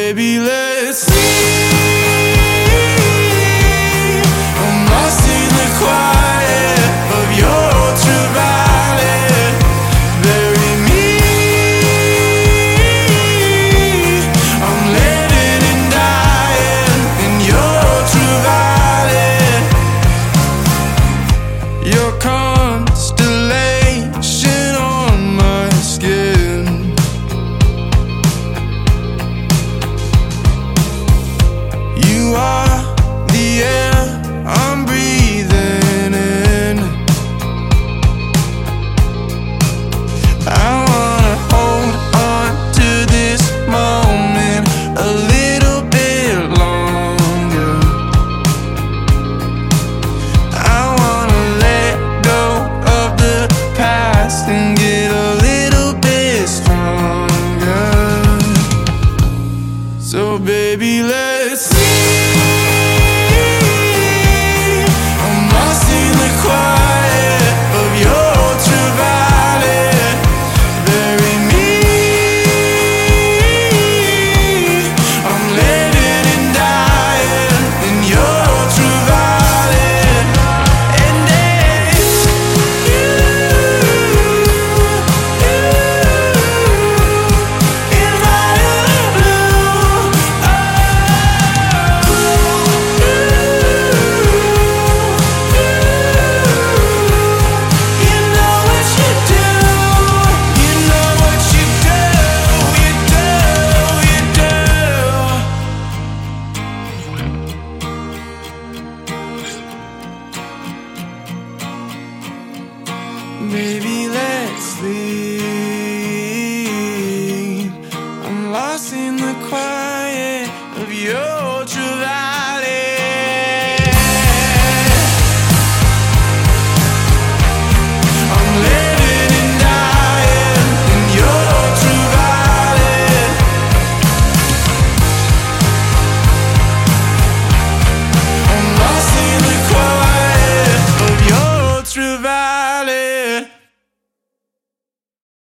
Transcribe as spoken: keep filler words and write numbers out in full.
baby, let's see. I'm lost in the quiet of your ultraviolet. Bury me. I'm living and dying in your ultraviolet. Your constellation on my skin. You are the air I'm breathing in. I wanna hold on to this moment a little bit longer. I wanna let go of the past and get a little bit stronger. So baby, let's see.